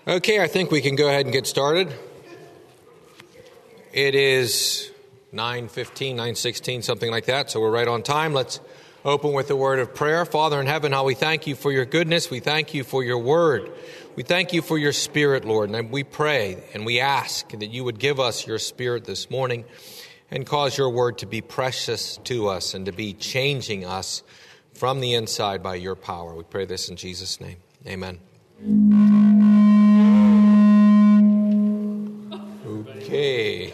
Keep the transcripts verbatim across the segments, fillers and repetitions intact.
Okay, I think we can go ahead and get started. It is nine fifteen, nine sixteen, something like that, so we're right on time. Let's open with a word of prayer. Father in heaven, how we thank you for your goodness. We thank you for your word. We thank you for your spirit, Lord, and we pray and we ask that you would give us your spirit this morning and cause your word to be precious to us and to be changing us from the inside by your power. We pray this in Jesus' name. Amen. Okay.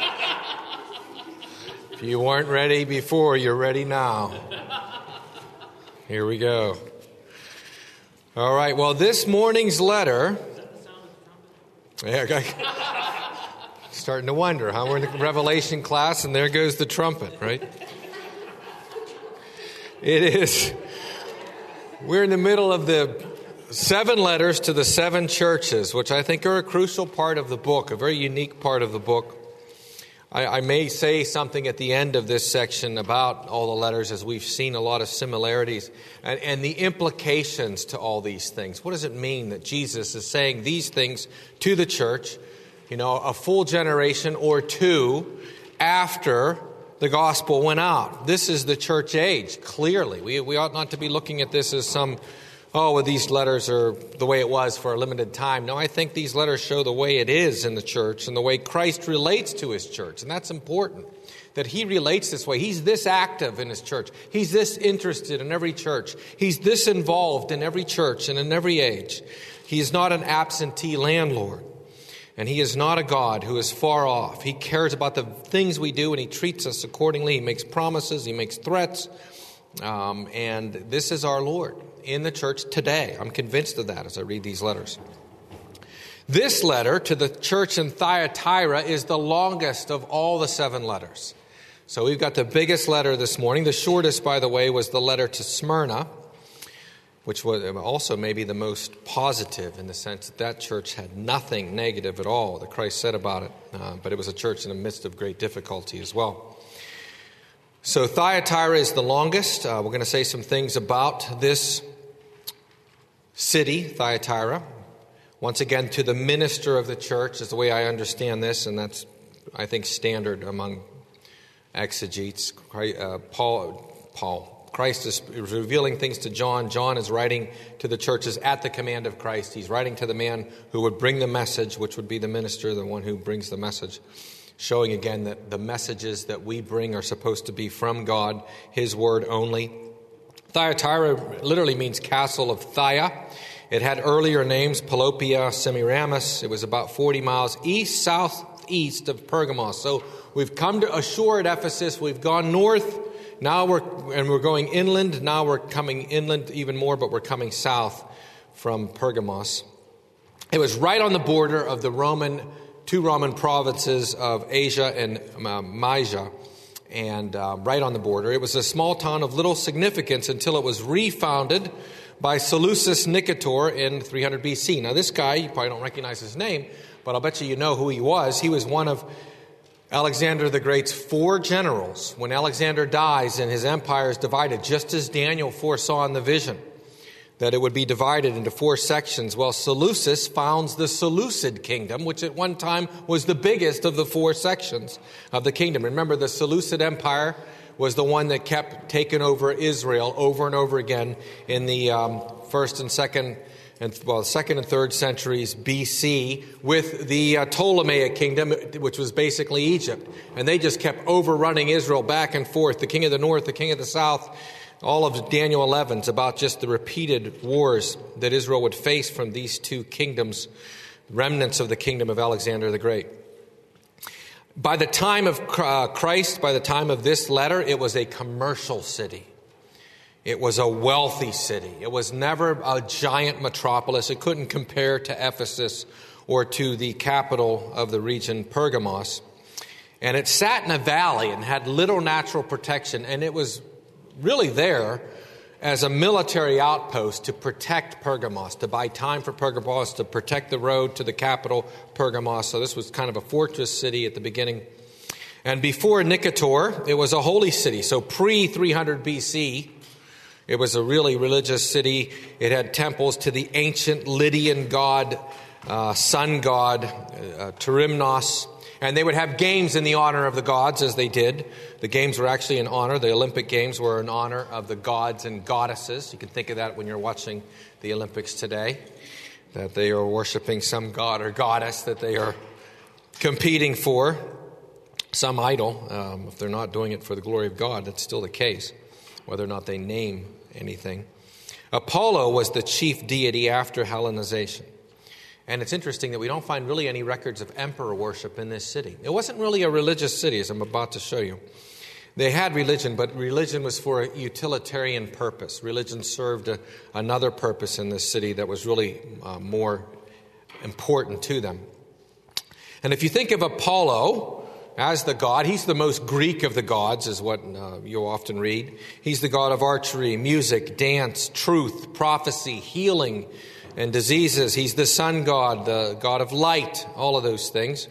If you weren't ready before, you're ready now. Here we go. All right, well, this morning's letter... Yeah, okay. Starting to wonder, huh? We're in the Revelation class, and there goes the trumpet, right? It is... We're in the middle of the seven letters to the seven churches, which I think are a crucial part of the book, a very unique part of the book. I, I may say something at the end of this section about all the letters, as we've seen a lot of similarities, and, and the implications to all these things. What does it mean that Jesus is saying these things to the church, you know, a full generation or two after the gospel went out? This is the church age, clearly. We, we ought not to be looking at this as some... oh, well, these letters are the way it was for a limited time. No, I think these letters show the way it is in the church and the way Christ relates to his church. And that's important, that he relates this way. He's this active in his church. He's this interested in every church. He's this involved in every church and in every age. He is not an absentee landlord. And he is not a God who is far off. He cares about the things we do and he treats us accordingly. He makes promises. He makes threats. Um, and this is our Lord in the church today. I'm convinced of that as I read these letters. This letter to the church in Thyatira is the longest of all the seven letters. So we've got the biggest letter this morning. The shortest, by the way, was the letter to Smyrna, which was also maybe the most positive in the sense that that church had nothing negative at all that Christ said about it. Uh, but it was a church in the midst of great difficulty as well. So Thyatira is the longest. Uh, we're going to say some things about this city, Thyatira. Once again, to the minister of the church is the way I understand this, and that's, I think, standard among exegetes. Uh, Paul, Paul, Christ is revealing things to John. John is writing to the churches at the command of Christ. He's writing to the man who would bring the message, which would be the minister, the one who brings the message. Showing again that the messages that we bring are supposed to be from God, his word only. Thyatira literally means castle of Thia. It had earlier names, Pelopia, Semiramis. It was about forty miles east, southeast of Pergamos. So we've come to ashore at Ephesus. We've gone north. Now we're, and we're going inland. Now we're coming inland even more, but we're coming south from Pergamos. It was right on the border of the Roman two Roman provinces of Asia and uh, Mysia, and uh, right on the border. It was a small town of little significance until it was refounded by Seleucus Nicator in three hundred B C. Now this guy, you probably don't recognize his name, but I'll bet you you know who he was. He was one of Alexander the Great's four generals. When Alexander dies and his empire is divided, just as Daniel foresaw in the vision, that it would be divided into four sections. Well, Seleucus founds the Seleucid kingdom, which at one time was the biggest of the four sections of the kingdom. Remember, the Seleucid Empire was the one that kept taking over Israel over and over again in the um, first and second, and well, second and third centuries B C, with the uh, Ptolemaic kingdom, which was basically Egypt. And they just kept overrunning Israel back and forth, the king of the north, the king of the south. All of Daniel eleven is about just the repeated wars that Israel would face from these two kingdoms, remnants of the kingdom of Alexander the Great. By the time of Christ, by the time of this letter, it was a commercial city. It was a wealthy city. It was never a giant metropolis. It couldn't compare to Ephesus or to the capital of the region, Pergamos. And it sat in a valley and had little natural protection, and it was really there as a military outpost to protect Pergamos, to buy time for Pergamos, to protect the road to the capital, Pergamos. So this was kind of a fortress city at the beginning. And before Nicator, it was a holy city. So pre three hundred B C, It was a really religious city. It had temples to the ancient Lydian god uh, sun god, uh, Terimnos. And they would have games in the honor of the gods, as they did. The games were actually in honor. The Olympic Games were in honor of the gods and goddesses. You can think of that when you're watching the Olympics today, that they are worshiping some god or goddess that they are competing for, some idol. Um, if they're not doing it for the glory of God, that's still the case, whether or not they name anything. Apollo was the chief deity after Hellenization. And it's interesting that we don't find really any records of emperor worship in this city. It wasn't really a religious city, as I'm about to show you. They had religion, but religion was for a utilitarian purpose. Religion served a, another purpose in this city that was really uh, more important to them. And if you think of Apollo as the god, he's the most Greek of the gods, is what uh, you'll often read. He's the god of archery, music, dance, truth, prophecy, healing, and diseases. He's the sun god, the god of light, all of those things.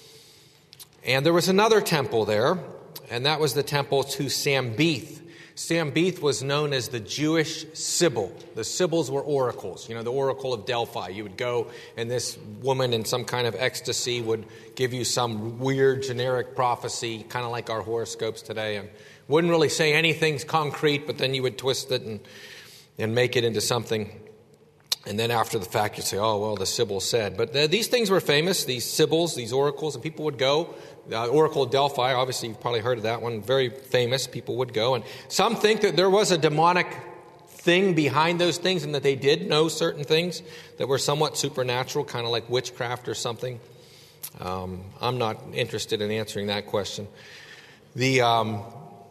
And there was another temple there, and that was the temple to Sambeth. Sambeth was known as the Jewish Sibyl. The Sibyls were oracles, you know, the oracle of Delphi. You would go, and this woman in some kind of ecstasy would give you some weird generic prophecy, kind of like our horoscopes today, and wouldn't really say anything concrete, but then you would twist it and, and make it into something. And then after the fact, you'd say, oh, well, the Sibyl said. But uh, these things were famous, these Sibyls, these oracles, and people would go. Uh, Oracle of Delphi, obviously you've probably heard of that one, very famous. People would go. And some think that there was a demonic thing behind those things and that they did know certain things that were somewhat supernatural, kind of like witchcraft or something. Um, I'm not interested in answering that question. The, um,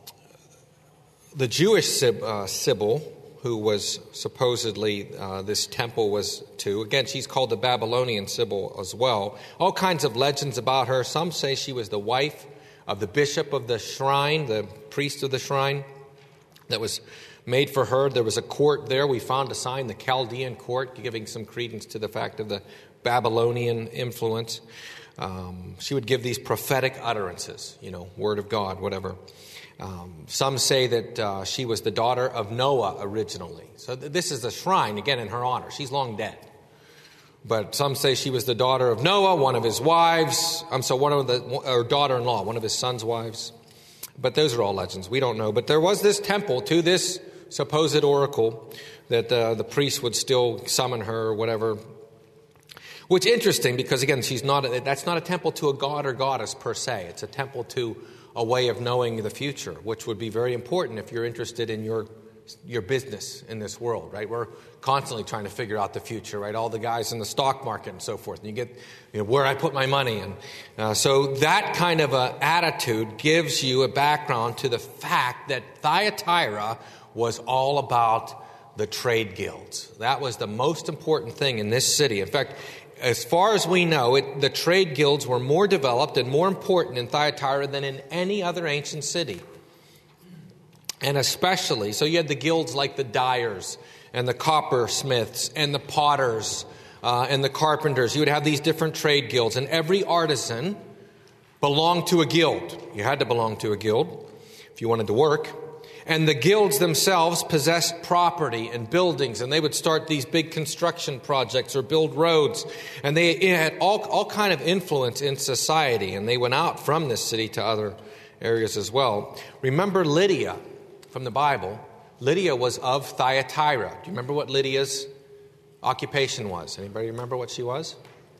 the Jewish Sib- uh, Sibyl, who was supposedly uh, this temple was to. Again, she's called the Babylonian Sibyl as well. All kinds of legends about her. Some say she was the wife of the bishop of the shrine, the priest of the shrine that was made for her. There was a court there. We found a sign, the Chaldean court, giving some credence to the fact of the Babylonian influence. Um, she would give these prophetic utterances, you know, word of God, whatever. Um, some say that uh, she was the daughter of Noah originally. So th- this is a shrine, again, in her honor. She's long dead. But some say she was the daughter of Noah, one of his wives. I'm sorry, one of the, or daughter-in-law, one of his son's wives. But those are all legends. We don't know. But there was this temple to this supposed oracle that uh, the priest would still summon her or whatever. Which is interesting because, again, she's not. A, that's not a temple to a god or goddess per se. It's a temple to a way of knowing the future, which would be very important if you're interested in your your business in this world, right? We're constantly trying to figure out the future, right? All the guys in the stock market and so forth. And you get, you know, where I put my money. And uh, so that kind of a attitude gives you a background to the fact that Thyatira was all about the trade guilds. That was the most important thing in this city. In fact, as far as we know, it, the trade guilds were more developed and more important in Thyatira than in any other ancient city. And especially, so you had the guilds like the dyers and the coppersmiths and the potters uh, and the carpenters. You would have these different trade guilds, and every artisan belonged to a guild. You had to belong to a guild if you wanted to work. And the guilds themselves possessed property and buildings, and they would start these big construction projects or build roads. And they had all, all kind of influence in society, and they went out from this city to other areas as well. Remember Lydia from the Bible. Lydia was of Thyatira. Do you remember what Lydia's occupation was? Anybody remember what she was?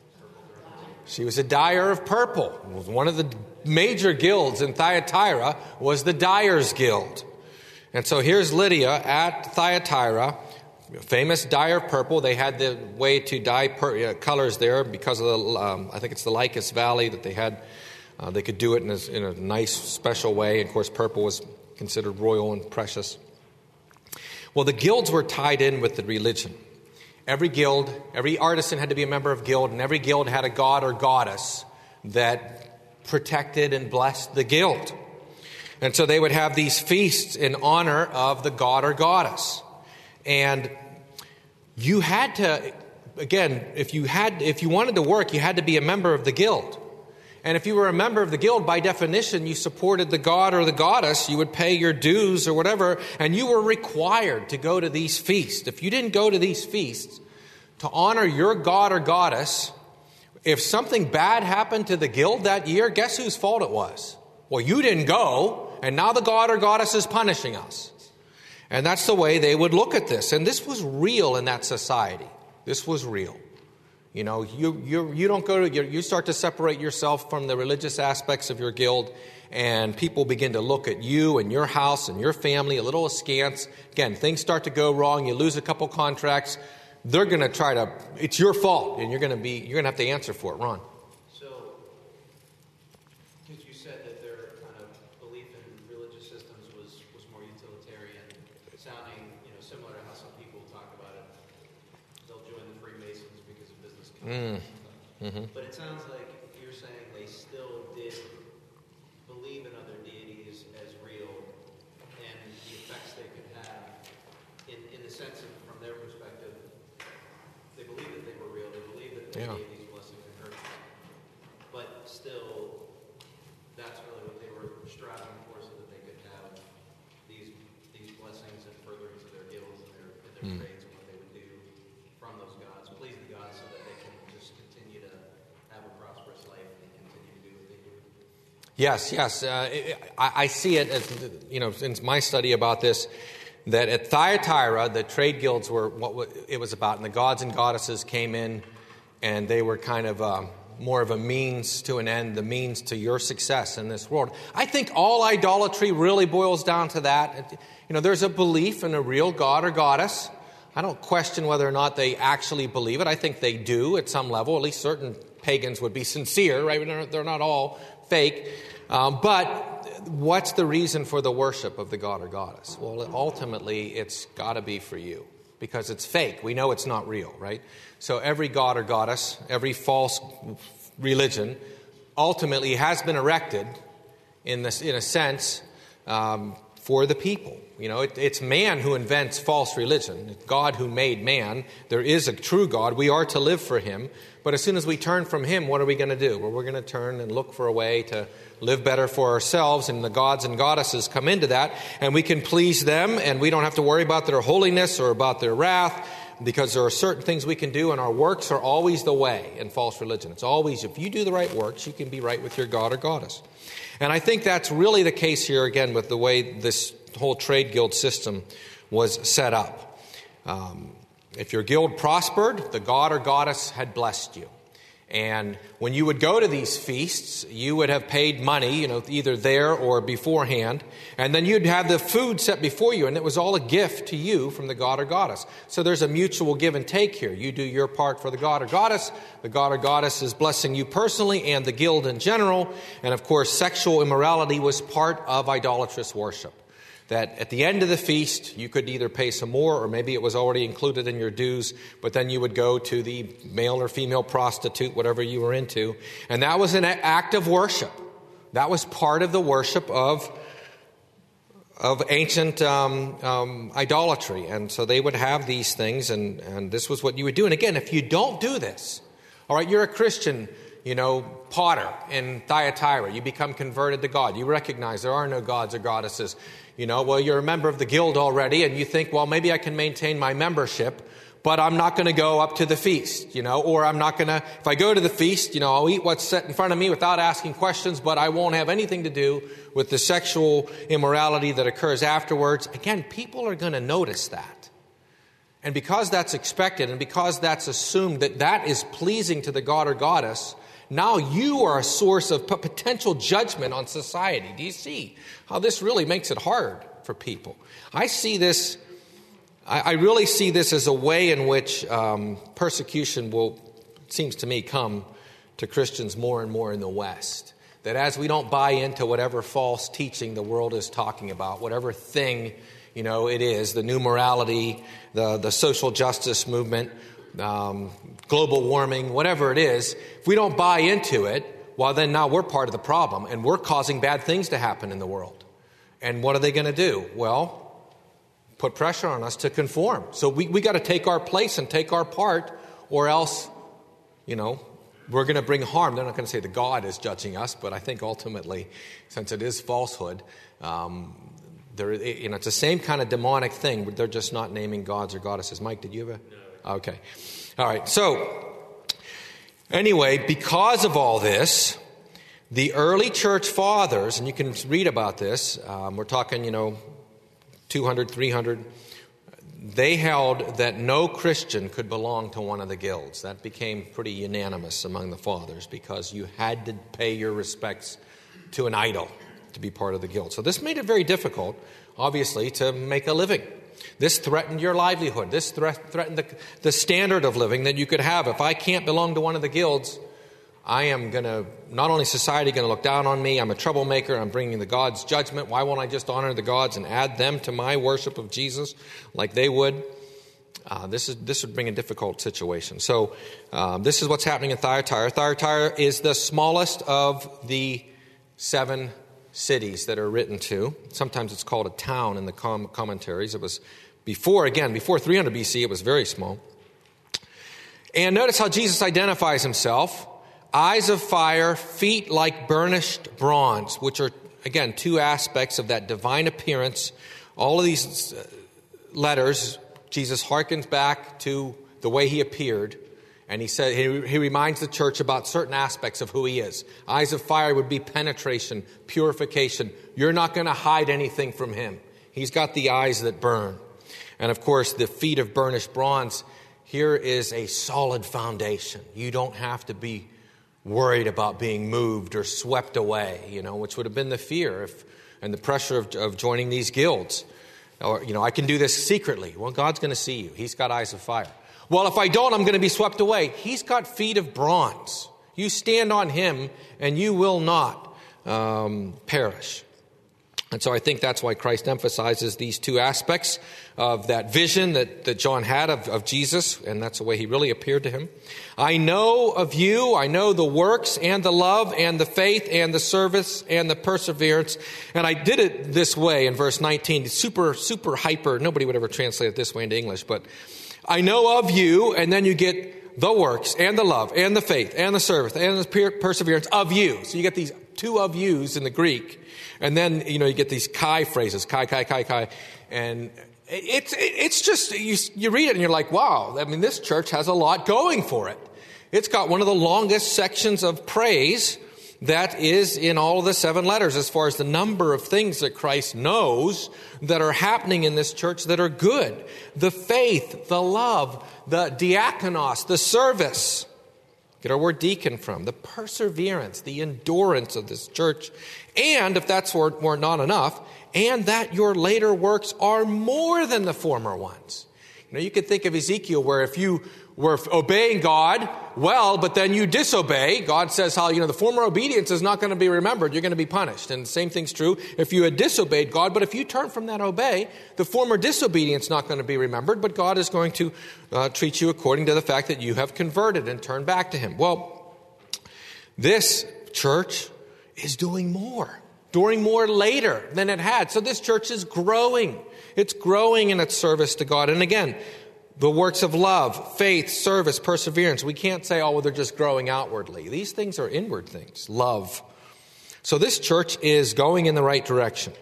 She was a dyer of purple. One of the major guilds in Thyatira was the Dyers Guild. And so here's Lydia at Thyatira, famous dyer of purple. They had the way to dye per, uh, colors there because of the, um, I think it's the Lycus Valley that they had. Uh, they could do it in a, in a nice, special way. And of course, purple was considered royal and precious. Well, the guilds were tied in with the religion. Every guild, every artisan had to be a member of a guild, and every guild had a god or goddess that protected and blessed the guild. And so they would have these feasts in honor of the god or goddess. And you had to, again, if you had, if you wanted to work, you had to be a member of the guild. And if you were a member of the guild, by definition, you supported the god or the goddess. You would pay your dues or whatever, and you were required to go to these feasts. If you didn't go to these feasts to honor your god or goddess, if something bad happened to the guild that year, guess whose fault it was? Well, you didn't go, and now the god or goddess is punishing us. And that's the way they would look at this. And this was real in that society. This was real. You know, you you you don't go to, you, you start to separate yourself from the religious aspects of your guild, and people begin to look at you and your house and your family a little askance. Again, things start to go wrong. You lose a couple contracts. They're going to try to, it's your fault, and you're going to be, you're going to have to answer for it. Ron. So, because you said that their kind of belief in religious systems was, was more utilitarian, sounding, you know, similar to how some people talk about it. They'll join the Freemasons because of business Mm. Mm-hmm. But it sounds like you're saying they still did believe in other deities as real, and the effects they could have, in, in the sense of, from their perspective, they believed that they were real, they believed that they Yeah. gave these blessings and curses. But still, that's really what they were striving for, so that they could have these these blessings and furtherance of their guilds and their, and their Mm. trades and what they would do from those gods, please the gods, so that they can just continue to have a prosperous life and continue to do what they do. Yes, yes. Uh, it, I, I see it as, you know, in my study about this, that at Thyatira, the trade guilds were what it was about, and the gods and goddesses came in, and they were kind of uh, more of a means to an end, the means to your success in this world. I think all idolatry really boils down to that. You know, there's a belief in a real god or goddess. I don't question whether or not they actually believe it. I think they do at some level. At least certain pagans would be sincere, right? They're, they're not all fake. Um, but what's the reason for the worship of the god or goddess? Well, ultimately, it's got to be for you, because it's fake. We know it's not real, right? So every god or goddess, every false religion, ultimately has been erected, in this, in a sense, um, for the people. You know, it, it's man who invents false religion. It's God who made man. There is a true God. We are to live for him. But as soon as we turn from him, what are we going to do? Well, we're going to turn and look for a way to live better for ourselves, and the gods and goddesses come into that, and we can please them, and we don't have to worry about their holiness or about their wrath, because there are certain things we can do, and our works are always the way in false religion. It's always, if you do the right works, you can be right with your god or goddess. And I think that's really the case here, again, with the way this whole trade guild system was set up. Um, if your guild prospered, the god or goddess had blessed you. And when you would go to these feasts, you would have paid money, you know, either there or beforehand. And then you'd have the food set before you, and it was all a gift to you from the god or goddess. So there's a mutual give and take here. You do your part for the god or goddess. The god or goddess is blessing you personally and the guild in general. And of course, sexual immorality was part of idolatrous worship. That at the end of the feast, you could either pay some more, or maybe it was already included in your dues, but then you would go to the male or female prostitute, whatever you were into. And that was an act of worship. That was part of the worship of, of ancient um, um, idolatry. And so they would have these things, and, and this was what you would do. And again, if you don't do this, all right, you're a Christian, you know, potter in Thyatira. You become converted to God. You recognize there are no gods or goddesses. You know, well, you're a member of the guild already, and you think, well, maybe I can maintain my membership, but I'm not going to go up to the feast, you know, or I'm not going to, if I go to the feast, you know, I'll eat what's set in front of me without asking questions, but I won't have anything to do with the sexual immorality that occurs afterwards. Again, people are going to notice that. And because that's expected, and because that's assumed that that is pleasing to the god or goddess, now you are a source of potential judgment on society. Do you see how this really makes it hard for people? I see this, I, I really see this as a way in which um, persecution will, it seems to me, come to Christians more and more in the West. That as we don't buy into whatever false teaching the world is talking about, whatever thing, you know, it is, the new morality, the, the social justice movement, Um, global warming, whatever it is, if we don't buy into it, well, then now we're part of the problem, and we're causing bad things to happen in the world. And what are they going to do? Well, put pressure on us to conform. So we, we got to take our place and take our part, or else, you know, we're going to bring harm. They're not going to say the God is judging us, but I think ultimately, since it is falsehood, um, there, you know, it's the same kind of demonic thing, but they're just not naming gods or goddesses. Mike, did you have a... Okay. All right, so anyway, because of all this, the early church fathers, and you can read about this, um, we're talking, you know, two hundred, three hundred, they held that no Christian could belong to one of the guilds. That became pretty unanimous among the fathers because you had to pay your respects to an idol to be part of the guild. So this made it very difficult, obviously, to make a living. This threatened your livelihood. This threat, threatened the, the standard of living that you could have. If I can't belong to one of the guilds, I am going to, not only society going to look down on me, I'm a troublemaker, I'm bringing the gods' judgment. Why won't I just honor the gods and add them to my worship of Jesus like they would? Uh, this is this would bring a difficult situation. So um, this is what's happening in Thyatira. Thyatira is the smallest of the seven cities that are written to. Sometimes it's called a town in the com- commentaries. It was before, again, before three hundred B C, it was very small. And notice how Jesus identifies himself. Eyes of fire, feet like burnished bronze, which are, again, two aspects of that divine appearance. All of these letters, Jesus harkens back to the way he appeared. And he said he, he reminds the church about certain aspects of who he is. Eyes of fire would be penetration, purification. You're not going to hide anything from him. He's got the eyes that burn. And of course, the feet of burnished bronze, here is a solid foundation. You don't have to be worried about being moved or swept away, you know, which would have been the fear if, and the pressure of, of joining these guilds. Or, you know, I can do this secretly. Well, God's going to see you. He's got eyes of fire. Well, if I don't, I'm going to be swept away. He's got feet of bronze. You stand on him and you will not um, perish. And so I think that's why Christ emphasizes these two aspects of that vision that, that John had of, of Jesus, and that's the way he really appeared to him. I know of you, I know the works and the love and the faith and the service and the perseverance. And I did it this way in verse nineteen, super, super hyper. Nobody would ever translate it this way into English, but I know of you, and then you get the works and the love and the faith and the service and the perseverance of you. So you get these two of yous in the Greek. And then, you know, you get these kai phrases, kai, kai, kai, kai. And it's it's just, you, you read it and you're like, wow, I mean, this church has a lot going for it. It's got one of the longest sections of praise that is in all of the seven letters as far as the number of things that Christ knows that are happening in this church that are good. The faith, the love, the diakonos, the service. Get our word deacon from. The perseverance, the endurance of this church. And if that's were not enough, and that your later works are more than the former ones. You know, you could think of Ezekiel where if you were obeying God well, but then you disobey, God says how, you know, the former obedience is not going to be remembered. You're going to be punished. And the same thing's true if you had disobeyed God. But if you turn from that obey, the former disobedience is not going to be remembered. But God is going to uh, treat you according to the fact that you have converted and turned back to him. Well, this church is doing more, doing more later than it had. So this church is growing. It's growing in its service to God. And again, the works of love, faith, service, perseverance. We can't say, oh, well, they're just growing outwardly. These things are inward things. Love. So this church is going in the right direction.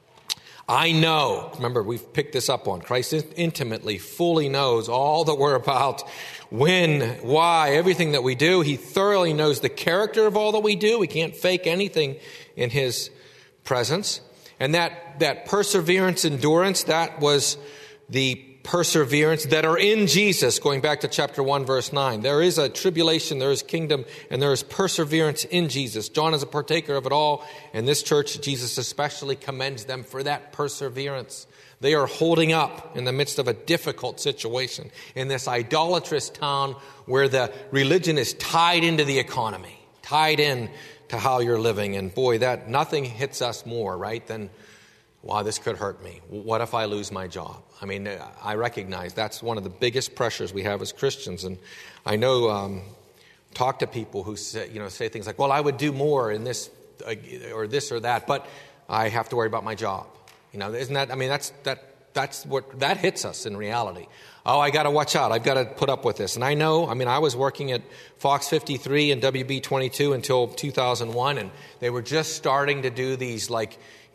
I know, remember, we've picked this up on. Christ intimately, fully knows all that we're about, when, why, everything that we do. He thoroughly knows the character of all that we do. We can't fake anything in his presence. And that, that perseverance, endurance, that was the perseverance that are in Jesus, going back to chapter one, verse nine. There is a tribulation, there is kingdom, and there is perseverance in Jesus. John is a partaker of it all, and this church, Jesus especially commends them for that perseverance. They are holding up in the midst of a difficult situation in this idolatrous town where the religion is tied into the economy, tied in to how you're living. And boy, that nothing hits us more, right, than, wow, this could hurt me. What if I lose my job? I mean, I recognize that's one of the biggest pressures we have as Christians. And I know, um, talk to people who say, you know, say things like, well, I would do more in this uh, or this or that, but I have to worry about my job. You know, isn't that, I mean, that's, that, that's what, that hits us in reality. Oh, I got to watch out. I've got to put up with this. And I know, I mean, I was working at Fox fifty-three and W B twenty-two until two thousand one, and they were just starting to do these, like,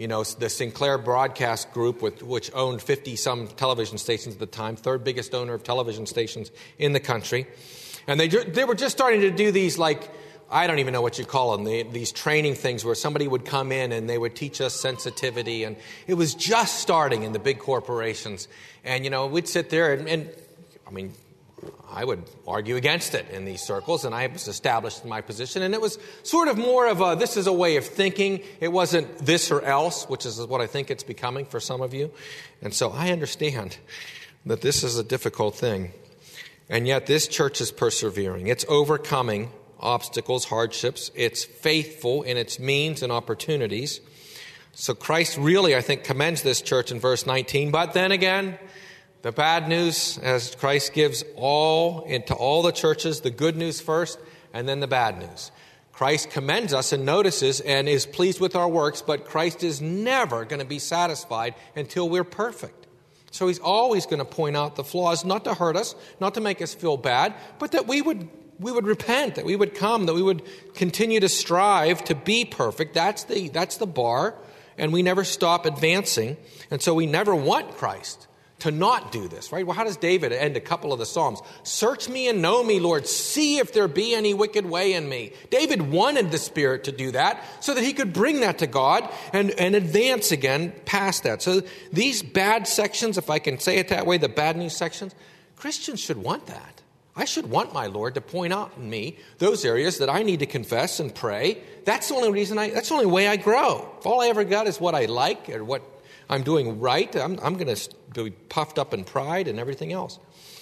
You know, the Sinclair Broadcast Group, with, which owned fifty-some television stations at the time, third biggest owner of television stations in the country. And they they were just starting to do these, like, I don't even know what you call them, they, these training things where somebody would come in and they would teach us sensitivity. And it was just starting in the big corporations. And, you know, we'd sit there and, and I mean, I would argue against it in these circles, and I was established in my position. And it was sort of more of a, this is a way of thinking. It wasn't this or else, which is what I think it's becoming for some of you. And so I understand that this is a difficult thing. And yet this church is persevering. It's overcoming obstacles, hardships. It's faithful in its means and opportunities. So Christ really, I think, commends this church in verse nineteen. But then again, the bad news, as Christ gives all into all the churches, the good news first, and then the bad news. Christ commends us and notices and is pleased with our works, but Christ is never going to be satisfied until we're perfect. So he's always going to point out the flaws, not to hurt us, not to make us feel bad, but that we would we would repent, that we would come, that we would continue to strive to be perfect. That's the that's the bar, and we never stop advancing. And so we never want Christ to not do this, right? Well, how does David end a couple of the Psalms? Search me and know me, Lord. See if there be any wicked way in me. David wanted the Spirit to do that so that he could bring that to God and, and advance again past that. So these bad sections, if I can say it that way, the bad news sections, Christians should want that. I should want my Lord to point out in me those areas that I need to confess and pray. That's the only reason I, that's the only way I grow. If all I ever got is what I like or what I'm doing right, I'm, I'm going to be puffed up in pride and everything else.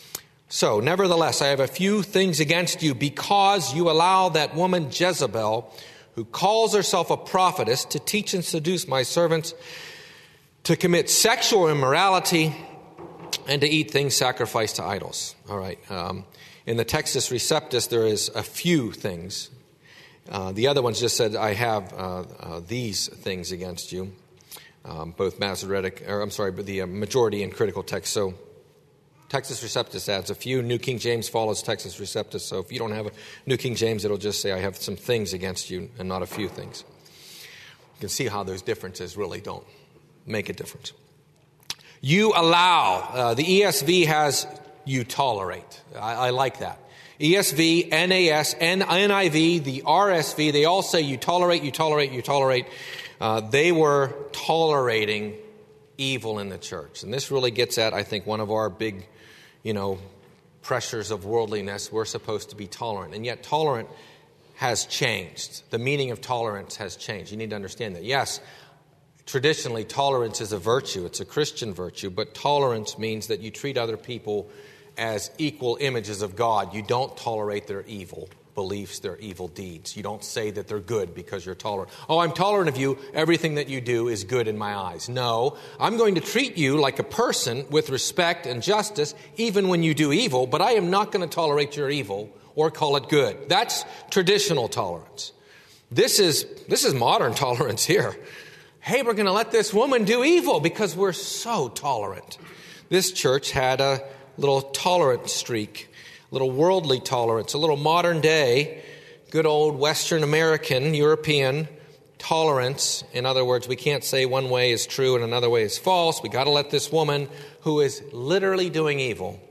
So, nevertheless, I have a few things against you because you allow that woman Jezebel, who calls herself a prophetess, to teach and seduce my servants to commit sexual immorality and to eat things sacrificed to idols. All right. Um, in the Textus Receptus, there is a few things. Uh, the other ones just said, I have uh, uh, these things against you. Um, both Masoretic, or I'm sorry, but the uh, majority in critical text. So Textus Receptus adds a few. New King James follows Textus Receptus. So if you don't have a New King James, it'll just say, I have some things against you and not a few things. You can see how those differences really don't make a difference. You allow. Uh, the E S V has you tolerate. I, I like that. E S V, N A S, N I V, the R S V, they all say you tolerate, you tolerate, you tolerate. Uh, they were tolerating evil in the church. And this really gets at, I think, one of our big, you know, pressures of worldliness. We're supposed to be tolerant. And yet tolerant has changed. The meaning of tolerance has changed. You need to understand that. Yes, traditionally, tolerance is a virtue. It's a Christian virtue. But tolerance means that you treat other people as equal images of God. You don't tolerate their evil beliefs, their evil deeds. You don't say that they're good because you're tolerant. Oh, I'm tolerant of you. Everything that you do is good in my eyes. No, I'm going to treat you like a person with respect and justice, even when you do evil, but I am not going to tolerate your evil or call it good. That's traditional tolerance. This is, this is modern tolerance here. Hey, we're going to let this woman do evil because we're so tolerant. This church had a little tolerant streak. A little worldly tolerance, a little modern day, good old Western American, European tolerance. In other words, we can't say one way is true and another way is false. We got to let this woman who is literally doing evil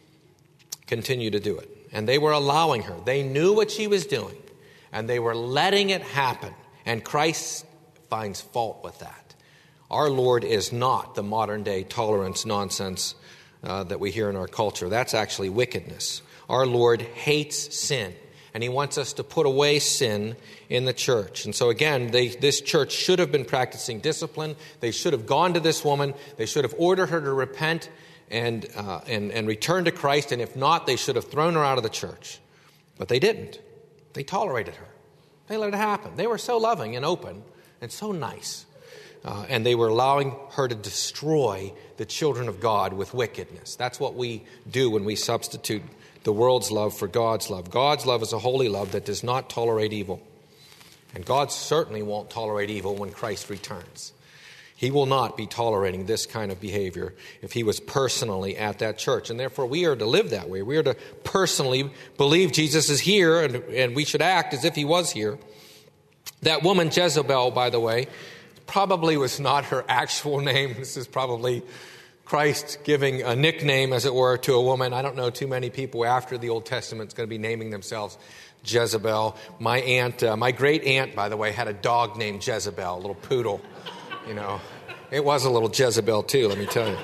continue to do it. And they were allowing her. They knew what she was doing, and they were letting it happen. And Christ finds fault with that. Our Lord is not the modern day tolerance nonsense uh, that we hear in our culture. That's actually wickedness. Our Lord hates sin, and he wants us to put away sin in the church. And so again, they, this church should have been practicing discipline. They should have gone to this woman. They should have ordered her to repent and, uh, and, and return to Christ. And if not, they should have thrown her out of the church. But they didn't. They tolerated her. They let it happen. They were so loving and open and so nice. Uh, and they were allowing her to destroy the children of God with wickedness. That's what we do when we substitute the world's love for God's love. God's love is a holy love that does not tolerate evil. And God certainly won't tolerate evil when Christ returns. He will not be tolerating this kind of behavior if he was personally at that church. And therefore, we are to live that way. We are to personally believe Jesus is here, and, and we should act as if he was here. That woman Jezebel, by the way, probably was not her actual name. This is probably Christ giving a nickname, as it were, to a woman. I don't know too many people after the Old Testament is going to be naming themselves Jezebel. My aunt, uh, my great aunt, by the way, had a dog named Jezebel, a little poodle. You know, it was a little Jezebel too, let me tell you.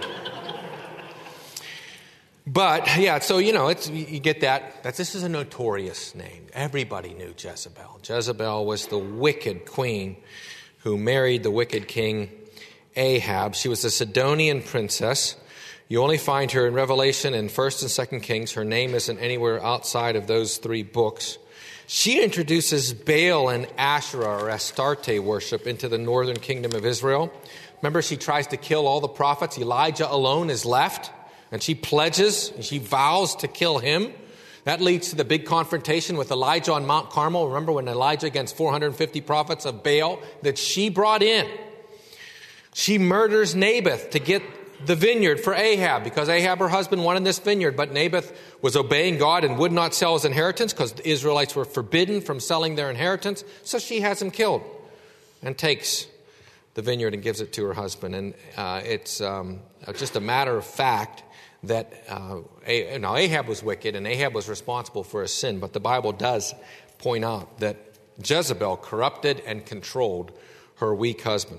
But yeah, so you know, it's you get that. That this is a notorious name. Everybody knew Jezebel. Jezebel was the wicked queen who married the wicked king Ahab. She was a Sidonian princess. You only find her in Revelation and First and Second Kings. Her name isn't anywhere outside of those three books. She introduces Baal and Asherah, or Astarte worship, into the northern kingdom of Israel. Remember, she tries to kill all the prophets. Elijah alone is left, and she pledges, and she vows to kill him. That leads to the big confrontation with Elijah on Mount Carmel. Remember when Elijah against four hundred fifty prophets of Baal that she brought in. She murders Naboth to get the vineyard for Ahab, because Ahab, her husband, wanted this vineyard, but Naboth was obeying God and would not sell his inheritance because the Israelites were forbidden from selling their inheritance. So she has him killed and takes the vineyard and gives it to her husband. And uh, it's um, just a matter of fact that uh, ah- now Ahab was wicked and Ahab was responsible for his sin, but the Bible does point out that Jezebel corrupted and controlled her weak husband.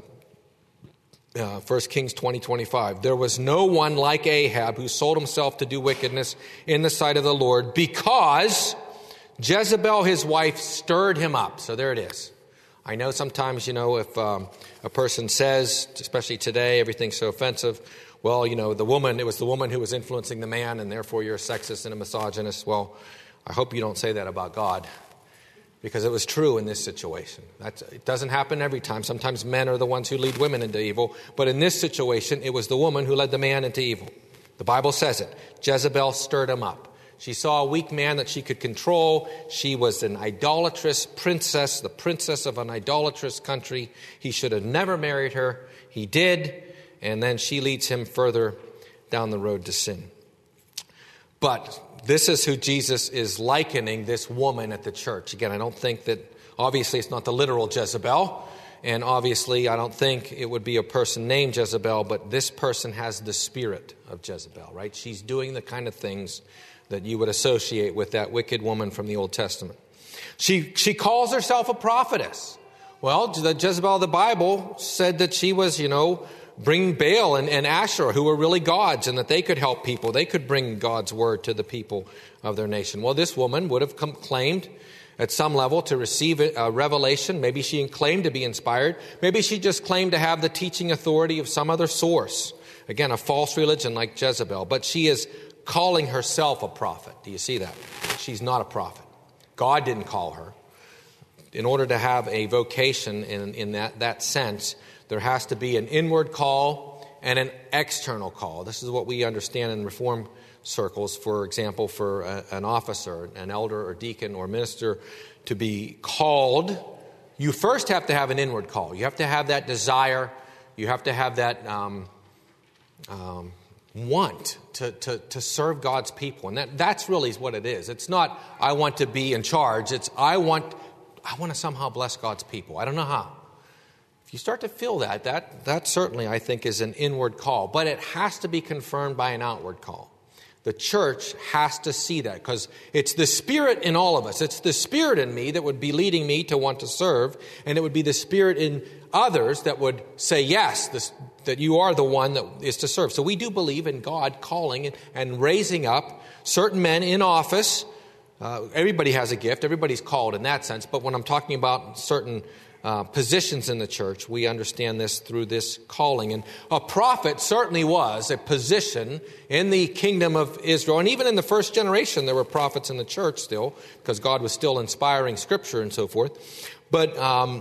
Uh, First Kings twenty twenty-five. There was no one like Ahab who sold himself to do wickedness in the sight of the Lord, because Jezebel, his wife, stirred him up. So there it is. I know sometimes, you know, if um, a person says, especially today, everything's so offensive, well, you know, the woman, it was the woman who was influencing the man, and therefore you're a sexist and a misogynist. Well, I hope you don't say that about God, because it was true in this situation. That's, it doesn't happen every time. Sometimes men are the ones who lead women into evil. But in this situation, it was the woman who led the man into evil. The Bible says it. Jezebel stirred him up. She saw a weak man that she could control. She was an idolatrous princess, the princess of an idolatrous country. He should have never married her. He did. And then she leads him further down the road to sin. But this is who Jesus is likening this woman at the church. Again, I don't think that, obviously it's not the literal Jezebel, and obviously I don't think it would be a person named Jezebel, but this person has the spirit of Jezebel, right? She's doing the kind of things that you would associate with that wicked woman from the Old Testament. She, she calls herself a prophetess. Well, the Jezebel of the Bible said that she was, you know, bring Baal and, and Asherah, who were really gods, and that they could help people. They could bring God's word to the people of their nation. Well, this woman would have come, claimed at some level to receive a revelation. Maybe she claimed to be inspired. Maybe she just claimed to have the teaching authority of some other source. Again, a false religion like Jezebel. But she is calling herself a prophet. Do you see that? She's not a prophet. God didn't call her. In order to have a vocation in, in that, that sense, there has to be an inward call and an external call. This is what we understand in Reformed circles, for example, for a, an officer, an elder or deacon or minister to be called. You first have to have an inward call. You have to have that desire. You have to have that um, um, want to, to, to serve God's people. And that, that's really what it is. It's not, I want to be in charge. It's, I want, I want to somehow bless God's people. I don't know how. If you start to feel that, that, that certainly, I think, is an inward call. But it has to be confirmed by an outward call. The church has to see that, because it's the Spirit in all of us. It's the Spirit in me that would be leading me to want to serve, and it would be the Spirit in others that would say, yes, this, that you are the one that is to serve. So we do believe in God calling and, and raising up certain men in office. Uh, everybody has a gift. Everybody's called in that sense. But when I'm talking about certain Uh, positions in the church, we understand this through this calling. And a prophet certainly was a position in the kingdom of Israel. And even in the first generation, there were prophets in the church still, because God was still inspiring scripture and so forth. But um,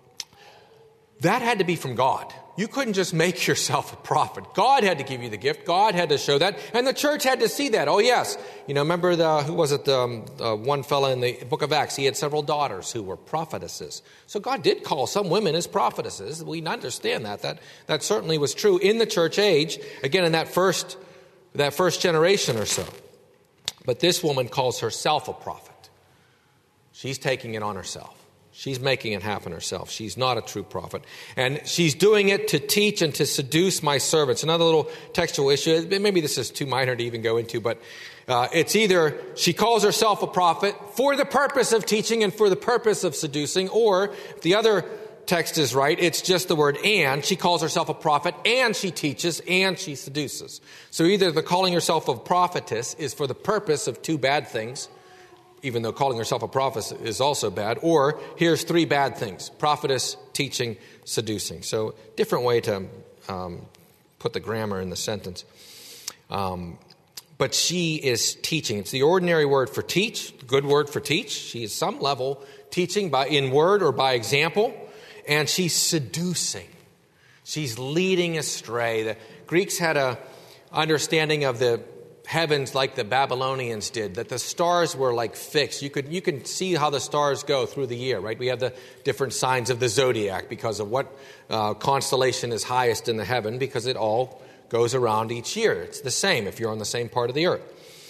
that had to be from God. You couldn't just make yourself a prophet. God had to give you the gift. God had to show that. And the church had to see that. Oh, yes. You know, remember the, who was it? Um, uh, one fella in the book of Acts. He had several daughters who were prophetesses. So God did call some women as prophetesses. We understand that. That, that certainly was true in the church age. Again, in that first, that first generation or so. But this woman calls herself a prophet. She's taking it on herself. She's making it happen herself. She's not a true prophet. And she's doing it to teach and to seduce my servants. Another little textual issue, maybe this is too minor to even go into, but uh, it's either she calls herself a prophet for the purpose of teaching and for the purpose of seducing, or if the other text is right, it's just the word and. She calls herself a prophet and she teaches and she seduces. So either the calling herself a prophetess is for the purpose of two bad things, even though calling herself a prophet is also bad, or here's three bad things: prophetess, teaching, seducing. So different way to um, put the grammar in the sentence. Um, but she is teaching. It's the ordinary word for teach, the good word for teach. She is some level teaching by in word or by example, and she's seducing. She's leading astray. The Greeks had a understanding of the heavens like the Babylonians did, that the stars were like fixed. You could you can see how the stars go through the year, right? We have the different signs of the zodiac because of what uh, constellation is highest in the heaven, because it all goes around each year. It's the same if you're on the same part of the earth.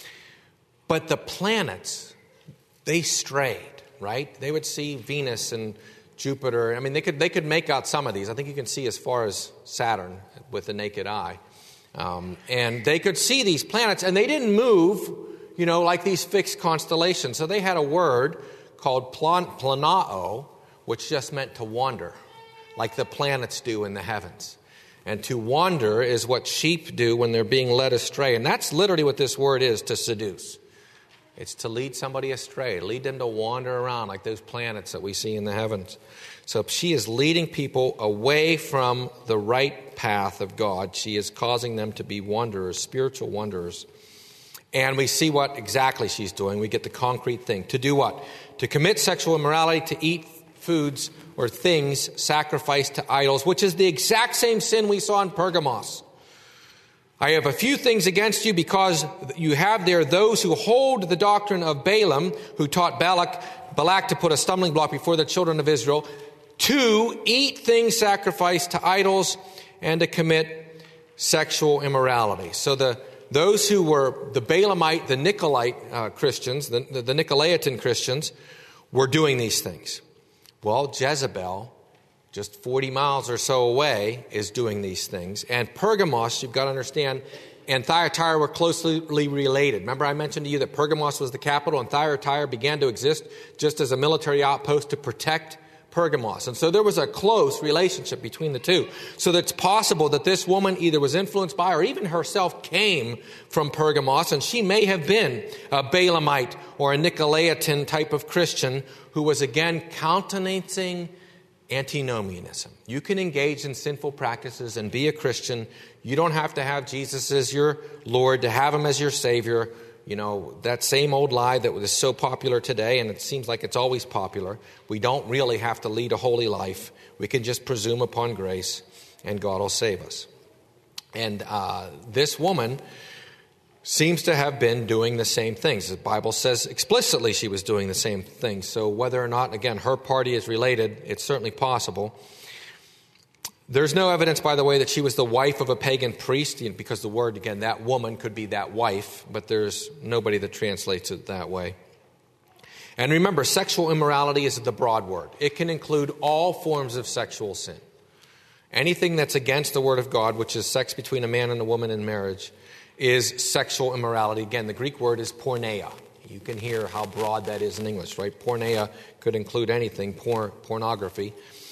But the planets, they strayed, right? They would see Venus and Jupiter. I mean, they could they could make out some of these. I think you can see as far as Saturn with the naked eye. Um, and they could see these planets, and they didn't move, you know, like these fixed constellations. So they had a word called plan- planao, which just meant to wander, like the planets do in the heavens. And to wander is what sheep do when they're being led astray. And that's literally what this word is, to seduce. It's to lead somebody astray, lead them to wander around like those planets that we see in the heavens. So she is leading people away from the right path of God. She is causing them to be wanderers, spiritual wanderers. And we see what exactly she's doing. We get the concrete thing. To do what? To commit sexual immorality, to eat foods or things sacrificed to idols, which is the exact same sin we saw in Pergamos. I have a few things against you, because you have there those who hold the doctrine of Balaam, who taught Balak, Balak to put a stumbling block before the children of Israel, to eat things sacrificed to idols and to commit sexual immorality. So the those who were the Balaamite, the Nicolite uh, Christians, the, the, the Nicolaitan Christians, were doing these things. Well, Jezebel, just forty miles or so away, is doing these things. And Pergamos, you've got to understand, and Thyatira were closely related. Remember I mentioned to you that Pergamos was the capital, and Thyatira began to exist just as a military outpost to protect Pergamos. And so there was a close relationship between the two. So that it's possible that this woman either was influenced by or even herself came from Pergamos, and she may have been a Balaamite or a Nicolaitan type of Christian who was again countenancing antinomianism. You can engage in sinful practices and be a Christian. You don't have to have Jesus as your Lord, to have him as your Savior. You know, that same old lie that was so popular today, and it seems like it's always popular. We don't really have to lead a holy life. We can just presume upon grace, and God will save us. And uh, this woman seems to have been doing the same things. The Bible says explicitly she was doing the same things. So whether or not, again, her party is related, it's certainly possible. There's no evidence, by the way, that she was the wife of a pagan priest, because the word, again, that woman could be that wife, but there's nobody that translates it that way. And remember, sexual immorality is the broad word. It can include all forms of sexual sin. Anything that's against the word of God, which is sex between a man and a woman in marriage, is sexual immorality. Again, the Greek word is porneia. You can hear how broad that is in English, right? Porneia could include anything, por- pornography.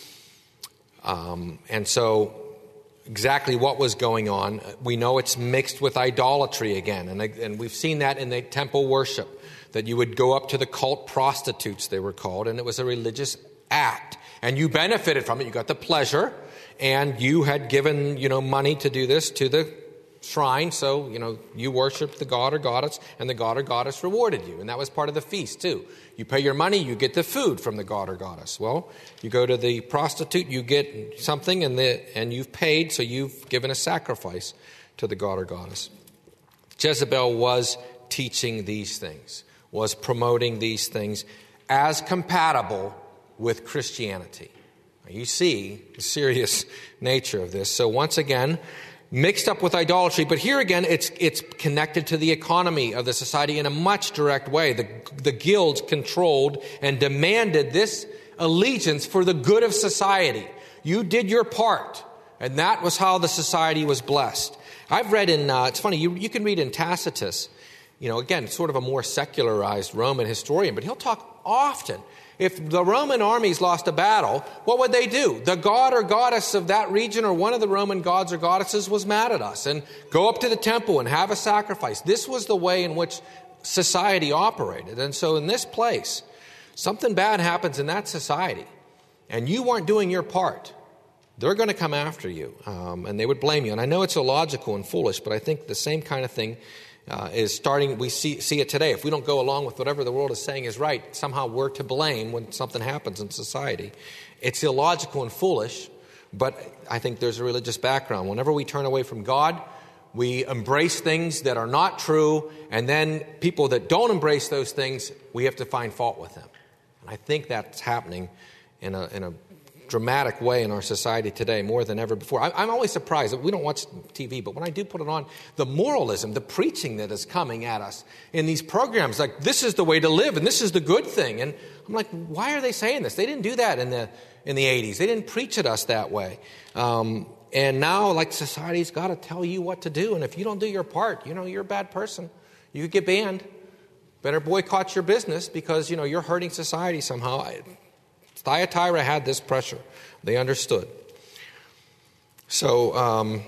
Um, and so exactly what was going on, we know it's mixed with idolatry again. And, and we've seen that in the temple worship, that you would go up to the cult prostitutes, they were called, and it was a religious act. And you benefited from it. You got the pleasure, and you had given, you know, money to do this to the shrine. So, you know, you worshiped the god or goddess, and the god or goddess rewarded you. And that was part of the feast, too. You pay your money, you get the food from the god or goddess. Well, you go to the prostitute, you get something, and the and you've paid, so you've given a sacrifice to the god or goddess. Jezebel was teaching these things, was promoting these things as compatible with Christianity. Now, you see the serious nature of this. So once again, mixed up with idolatry, but here again, it's it's connected to the economy of the society in a much direct way. The, the guilds controlled and demanded this allegiance for the good of society. You did your part, and that was how the society was blessed. I've read in, uh, it's funny, you, you can read in Tacitus, you know, again, sort of a more secularized Roman historian, but he'll talk often. If the Roman armies lost a battle, what would they do? The god or goddess of that region or one of the Roman gods or goddesses was mad at us and go up to the temple and have a sacrifice. This was the way in which society operated. And so in this place, something bad happens in that society and you weren't doing your part, they're going to come after you um, and they would blame you. And I know it's illogical and foolish, but I think the same kind of thing uh, is starting. We see, see it today. If we don't go along with whatever the world is saying is right, somehow we're to blame when something happens in society. It's illogical and foolish, but I think there's a religious background. Whenever we turn away from God, we embrace things that are not true, and then people that don't embrace those things, we have to find fault with them. And I think that's happening in a, in a dramatic way in our society today more than ever before. I, I'm always surprised that we don't watch T V, but when I do put it on, the moralism, the preaching that is coming at us in these programs, like this is the way to live and this is the good thing. And I'm like, why are they saying this? They didn't do that in the in the eighties. They didn't preach at us that way. Um, and now, like, society's got to tell you what to do. And if you don't do your part, you know, you're a bad person. You could get banned. Better boycott your business because, you know, you're hurting society somehow. Thyatira had this pressure. They understood. So, um,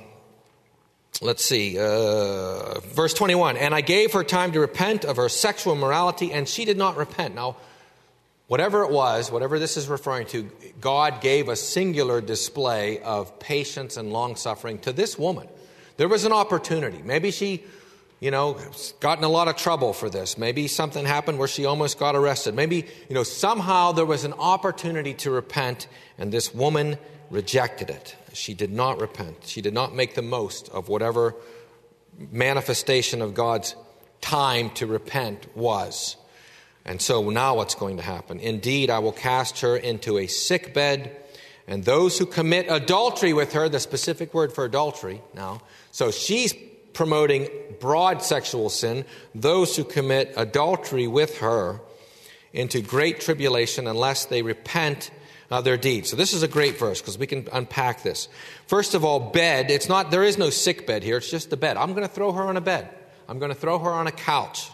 let's see. Uh, verse twenty-one. And I gave her time to repent of her sexual immorality, and she did not repent. Now, whatever it was, whatever this is referring to, God gave a singular display of patience and long-suffering to this woman. There was an opportunity. Maybe she, you know, got in a lot of trouble for this. Maybe something happened where she almost got arrested. Maybe, you know, somehow there was an opportunity to repent, and this woman rejected it. She did not repent. She did not make the most of whatever manifestation of God's time to repent was. And so now what's going to happen? Indeed, I will cast her into a sick bed, and those who commit adultery with her, the specific word for adultery now, so she's promoting broad sexual sin, those who commit adultery with her into great tribulation unless they repent of their deeds. So this is a great verse because we can unpack this. First of all, bed. It's not, there is no sick bed here. It's just a bed. I'm going to throw her on a bed. I'm going to throw her on a couch.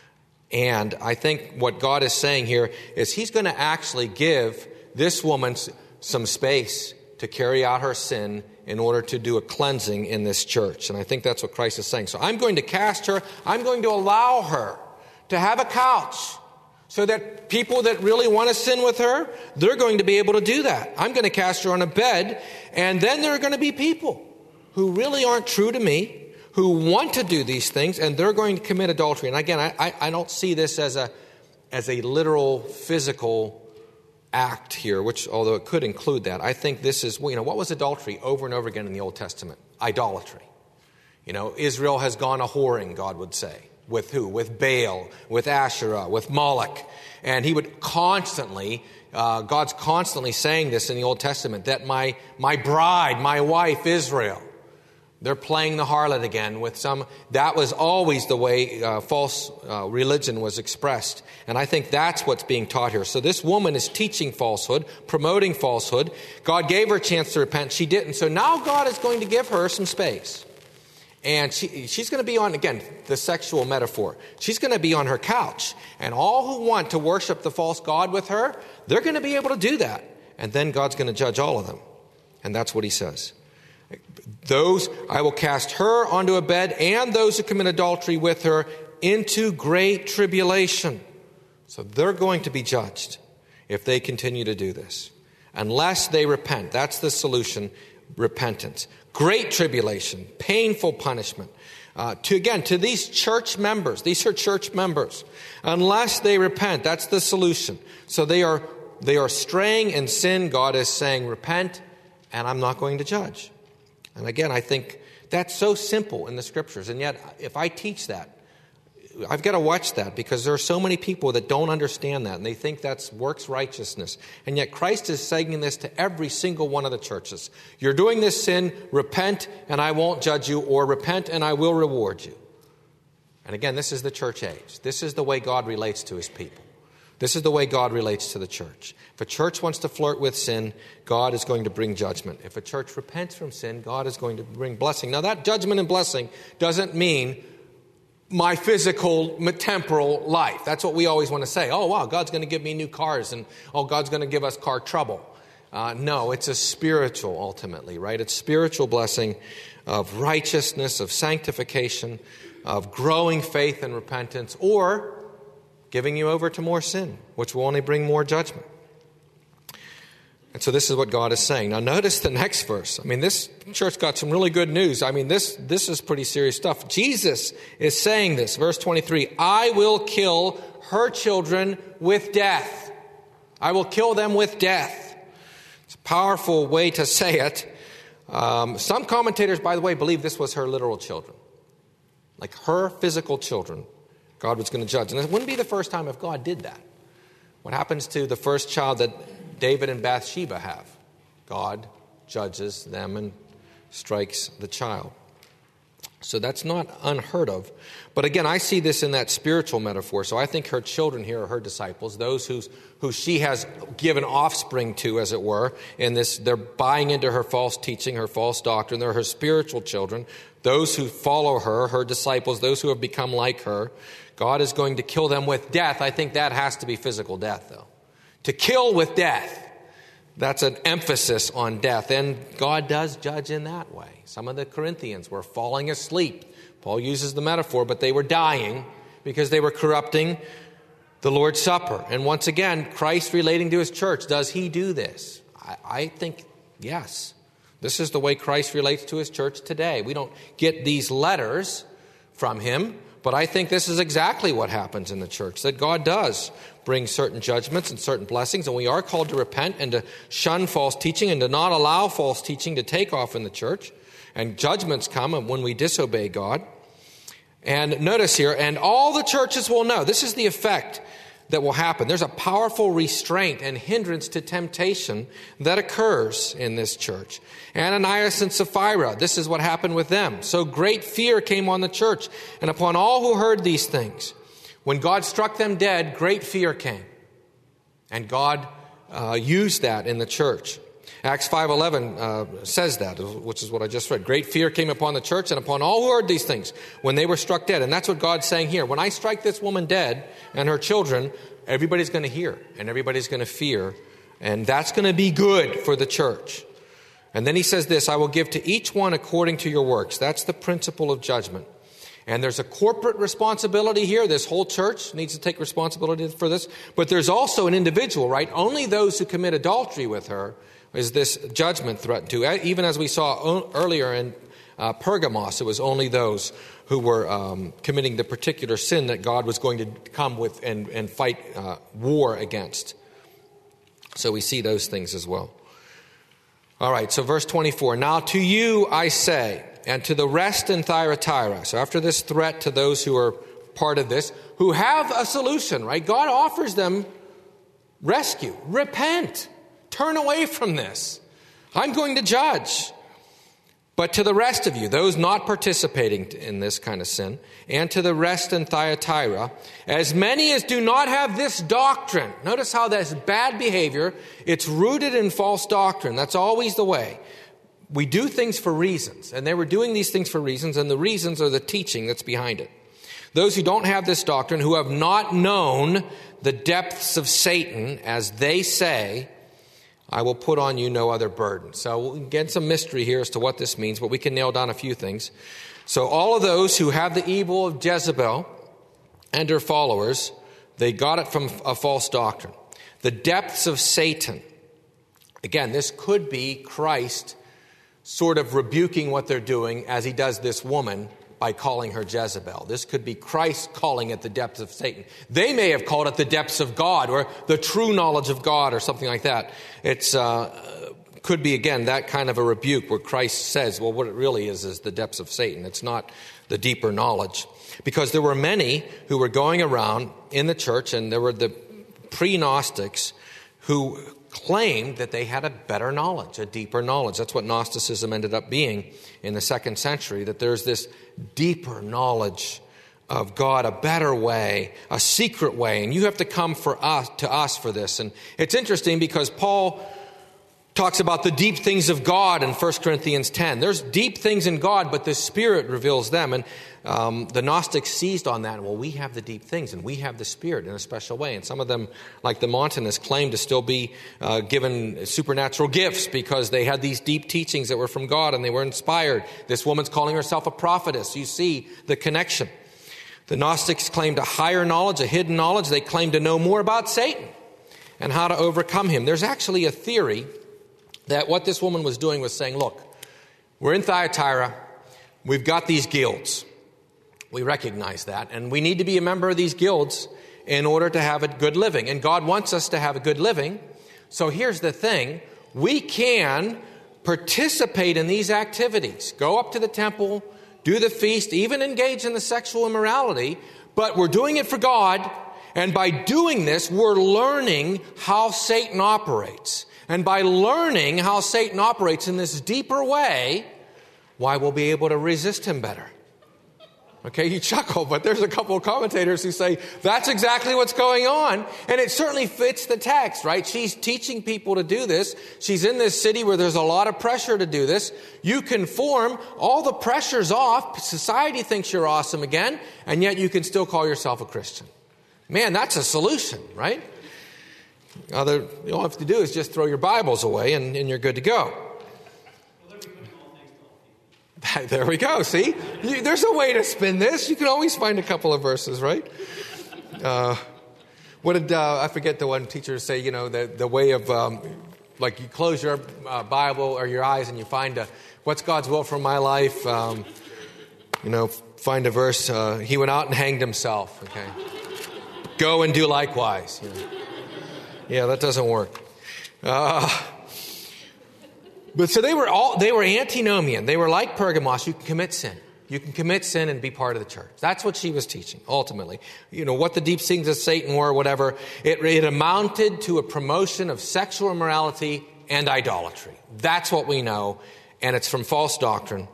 And I think what God is saying here is he's going to actually give this woman some space to carry out her sin in order to do a cleansing in this church. And I think that's what Christ is saying. So I'm going to cast her. I'm going to allow her to have a couch so that people that really want to sin with her, they're going to be able to do that. I'm going to cast her on a bed, and then there are going to be people who really aren't true to me, who want to do these things, and they're going to commit adultery. And again, I, I, I don't see this as a as a literal physical act here, which, although it could include that, I think this is, you know, what was adultery over and over again in the Old Testament? Idolatry. You know, Israel has gone a whoring, God would say. With who? With Baal, with Asherah, with Moloch. And he would constantly, uh, God's constantly saying this in the Old Testament, that my, my bride, my wife, Israel, they're playing the harlot again with some. That was always the way uh, false uh, religion was expressed. And I think that's what's being taught here. So this woman is teaching falsehood, promoting falsehood. God gave her a chance to repent. She didn't. So now God is going to give her some space. And she, she's going to be on, again, the sexual metaphor. She's going to be on her couch. And all who want to worship the false god with her, they're going to be able to do that. And then God's going to judge all of them. And that's what he says. Those, I will cast her onto a bed and those who commit adultery with her into great tribulation. So they're going to be judged if they continue to do this. Unless they repent. That's the solution, repentance. Great tribulation, painful punishment. Uh, to again, to these church members, these are church members. Unless they repent, that's the solution. So they are, they are straying in sin. God is saying, repent, and I'm not going to judge. And again, I think that's so simple in the scriptures. And yet, if I teach that, I've got to watch that because there are so many people that don't understand that. And they think that's works righteousness. And yet Christ is saying this to every single one of the churches. You're doing this sin, repent and I won't judge you, or repent and I will reward you. And again, this is the church age. This is the way God relates to his people. This is the way God relates to the church. If a church wants to flirt with sin, God is going to bring judgment. If a church repents from sin, God is going to bring blessing. Now, that judgment and blessing doesn't mean my physical, temporal life. That's what we always want to say. Oh, wow, God's going to give me new cars, and oh, God's going to give us car trouble. Uh, no, it's a spiritual, ultimately, right? It's spiritual blessing of righteousness, of sanctification, of growing faith and repentance, or giving you over to more sin, which will only bring more judgment. And so this is what God is saying. Now notice the next verse. I mean, this church got some really good news. I mean, this, this is pretty serious stuff. Jesus is saying this, verse twenty-three, I will kill her children with death. I will kill them with death. It's a powerful way to say it. Um, some commentators, by the way, believe this was her literal children. Like her physical children, God was going to judge. And it wouldn't be the first time if God did that. What happens to the first child that David and Bathsheba have? God judges them and strikes the child. So that's not unheard of. But again, I see this in that spiritual metaphor. So I think her children here are her disciples, those who's, who she has given offspring to, as it were. In this, they're buying into her false teaching, her false doctrine. They're her spiritual children, those who follow her, her disciples, those who have become like her. God is going to kill them with death. I think that has to be physical death, though. To kill with death. That's an emphasis on death. And God does judge in that way. Some of the Corinthians were falling asleep. Paul uses the metaphor, but they were dying because they were corrupting the Lord's Supper. And once again, Christ relating to his church, does he do this? I, I think yes. This is the way Christ relates to his church today. We don't get these letters from him, but I think this is exactly what happens in the church, that God does bring certain judgments and certain blessings, and we are called to repent and to shun false teaching and to not allow false teaching to take off in the church. And judgments come when we disobey God. And notice here, and all the churches will know. This is the effect that will happen. There's a powerful restraint and hindrance to temptation that occurs in this church. Ananias and Sapphira, this is what happened with them. So great fear came on the church and upon all who heard these things. When God struck them dead, great fear came. And God uh, used that in the church. Acts five eleven uh, says that, which is what I just read. Great fear came upon the church and upon all who heard these things when they were struck dead. And that's what God's saying here. When I strike this woman dead and her children, everybody's going to hear and everybody's going to fear. And that's going to be good for the church. And then he says this, I will give to each one according to your works. That's the principle of judgment. And there's a corporate responsibility here. This whole church needs to take responsibility for this. But there's also an individual, right? Only those who commit adultery with her is this judgment threatened to. Even as we saw earlier in uh, Pergamos, it was only those who were um, committing the particular sin that God was going to come with and, and fight uh, war against. So we see those things as well. All right, so verse twenty-four. Now to you I say, and to the rest in Thyatira. So after this threat to those who are part of this, who have a solution, right? God offers them rescue. Repent. Turn away from this. I'm going to judge. But to the rest of you, those not participating in this kind of sin, and to the rest in Thyatira, as many as do not have this doctrine. Notice how that's bad behavior. It's rooted in false doctrine. That's always the way. We do things for reasons, and they were doing these things for reasons, and the reasons are the teaching that's behind it. Those who don't have this doctrine, who have not known the depths of Satan, as they say, I will put on you no other burden. So we'll get some mystery here as to what this means, but we can nail down a few things. So all of those who have the evil of Jezebel and her followers, they got it from a false doctrine. The depths of Satan. Again, this could be Christ sort of rebuking what they're doing as he does this woman by calling her Jezebel. This could be Christ calling it the depths of Satan. They may have called it the depths of God or the true knowledge of God or something like that. It's uh, could be, again, that kind of a rebuke where Christ says, well, what it really is is the depths of Satan. It's not the deeper knowledge. Because there were many who were going around in the church, and there were the pre-Gnostics who claimed that they had a better knowledge, a deeper knowledge. That's what Gnosticism ended up being in the second century, that there's this deeper knowledge of God, a better way, a secret way, and you have to come for us to us for this. And it's interesting because Paul talks about the deep things of God in First Corinthians ten. There's deep things in God, but the Spirit reveals them. And um, the Gnostics seized on that. Well, we have the deep things, and we have the Spirit in a special way. And some of them, like the Montanists, claim to still be uh, given supernatural gifts because they had these deep teachings that were from God, and they were inspired. This woman's calling herself a prophetess. You see the connection. The Gnostics claimed a higher knowledge, a hidden knowledge. They claimed to know more about Satan and how to overcome him. There's actually a theory that what this woman was doing was saying, look, we're in Thyatira. We've got these guilds. We recognize that. And we need to be a member of these guilds in order to have a good living. And God wants us to have a good living. So here's the thing. We can participate in these activities. Go up to the temple, do the feast, even engage in the sexual immorality. But we're doing it for God. And by doing this, we're learning how Satan operates. And by learning how Satan operates in this deeper way, why, we'll be able to resist him better. Okay, you chuckle, but there's a couple of commentators who say that's exactly what's going on. And it certainly fits the text, right? She's teaching people to do this. She's in this city where there's a lot of pressure to do this. You conform, all the pressure's off. Society thinks you're awesome again, and yet you can still call yourself a Christian. Man, that's a solution, right? Other, all you have to do is just throw your Bibles away and, and you're good to go. There we go. See, you, there's a way to spin this. You can always find a couple of verses, right? Uh, what did uh, I forget the one teacher say? You know, the the way of um, like you close your uh, Bible or your eyes and you find a, what's God's will for my life. Um, you know, find a verse. Uh, he went out and hanged himself. Okay, go and do likewise. You know. Yeah, that doesn't work. Uh, but so they were all, they were antinomian. They were like Pergamos. You can commit sin. You can commit sin and be part of the church. That's what she was teaching, ultimately. You know, what the deep things of Satan were, whatever. It, it amounted to a promotion of sexual immorality and idolatry. That's what we know. And it's from false doctrine.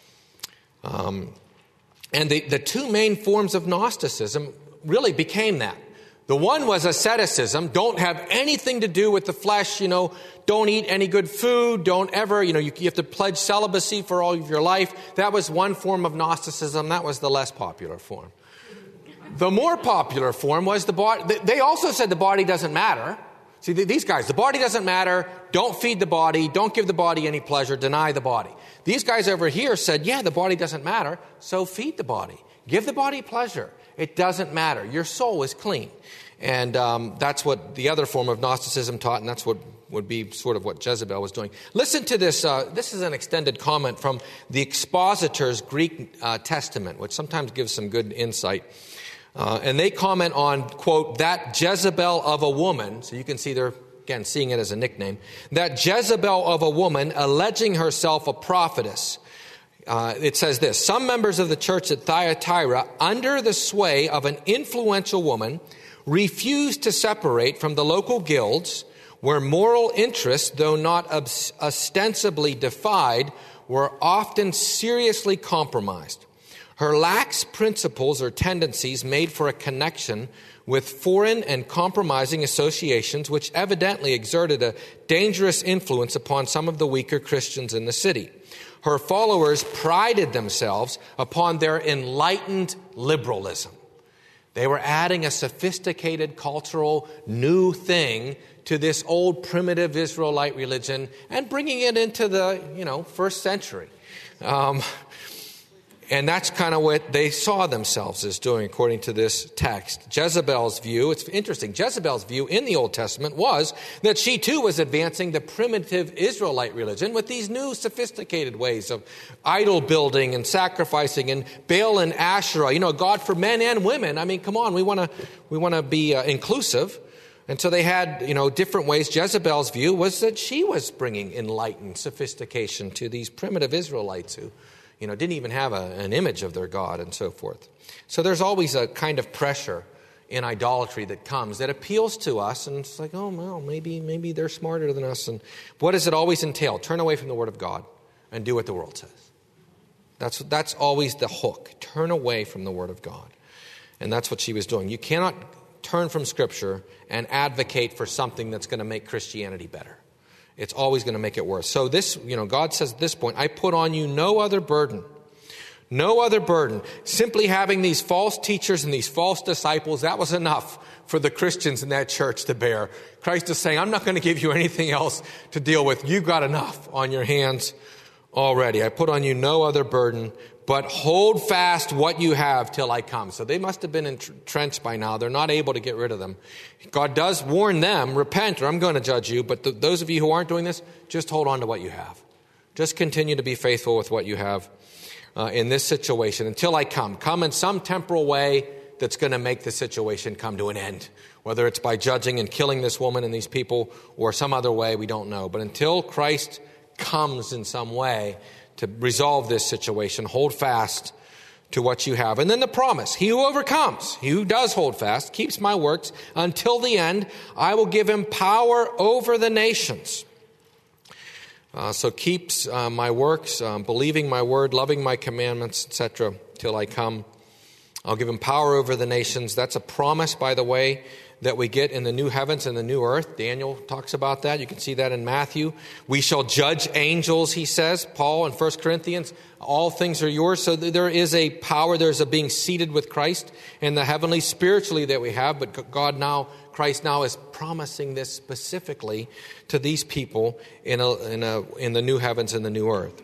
Um, and the, the two main forms of Gnosticism really became that. The one was asceticism. Don't have anything to do with the flesh, you know. Don't eat any good food. Don't ever, you know, you, you have to pledge celibacy for all of your life. That was one form of Gnosticism. That was the less popular form. The more popular form was the body. They also said the body doesn't matter. See, these guys, the body doesn't matter. Don't feed the body. Don't give the body any pleasure. Deny the body. These guys over here said, yeah, the body doesn't matter. So feed the body. Give the body pleasure. It doesn't matter. Your soul is clean. And um, that's what the other form of Gnosticism taught, and that's what would be sort of what Jezebel was doing. Listen to this. Uh, this is an extended comment from the Expositor's Greek uh, Testament, which sometimes gives some good insight. Uh, and they comment on, quote, that Jezebel of a woman. So you can see they're, again, seeing it as a nickname. That Jezebel of a woman alleging herself a prophetess. Uh, it says this, some members of the church at Thyatira, under the sway of an influential woman, refused to separate from the local guilds where moral interests, though not ostensibly defied, were often seriously compromised. Her lax principles or tendencies made for a connection with foreign and compromising associations which evidently exerted a dangerous influence upon some of the weaker Christians in the city. Her followers prided themselves upon their enlightened liberalism. They were adding a sophisticated cultural new thing to this old primitive Israelite religion and bringing it into the, you know, first century. Um, and that's kind of what they saw themselves as doing, according to this text. Jezebel's view, it's interesting, Jezebel's view in the Old Testament was that she too was advancing the primitive Israelite religion with these new sophisticated ways of idol building and sacrificing and Baal and Asherah, you know, God for men and women. I mean, come on, we want to we want to be uh, inclusive. And so they had, you know, different ways. Jezebel's view was that she was bringing enlightened sophistication to these primitive Israelites who, you know, didn't even have a, an image of their God and so forth. So there's always a kind of pressure in idolatry that comes that appeals to us. And it's like, oh, well, maybe maybe they're smarter than us. And what does it always entail? Turn away from the Word of God and do what the world says. That's, that's always the hook. Turn away from the Word of God. And that's what she was doing. You cannot turn from Scripture and advocate for something that's going to make Christianity better. It's always going to make it worse. So this, you know, God says at this point, I put on you no other burden. No other burden. Simply having these false teachers and these false disciples, that was enough for the Christians in that church to bear. Christ is saying, I'm not going to give you anything else to deal with. You've got enough on your hands already. I put on you no other burden, but hold fast what you have till I come. So they must have been entrenched by now. They're not able to get rid of them. God does warn them, repent or I'm going to judge you. But th- those of you who aren't doing this, just hold on to what you have. Just continue to be faithful with what you have uh, in this situation until I come. Come in some temporal way that's going to make the situation come to an end. Whether it's by judging and killing this woman and these people or some other way, we don't know. But until Christ comes in some way to resolve this situation, hold fast to what you have. And then the promise, he who overcomes, he who does hold fast, keeps my works until the end, I will give him power over the nations. Uh, so keeps uh, my works, um, believing my word, loving my commandments, et cetera, till I come. I'll give him power over the nations. That's a promise, by the way, that we get in the new heavens and the new earth. Daniel talks about that. You can see that in Matthew. We shall judge angels, he says. Paul in First Corinthians, all things are yours. So there is a power, there's a being seated with Christ in the heavenly spiritually that we have. But God now, Christ now is promising this specifically to these people in a, in a, in the new heavens and the new earth.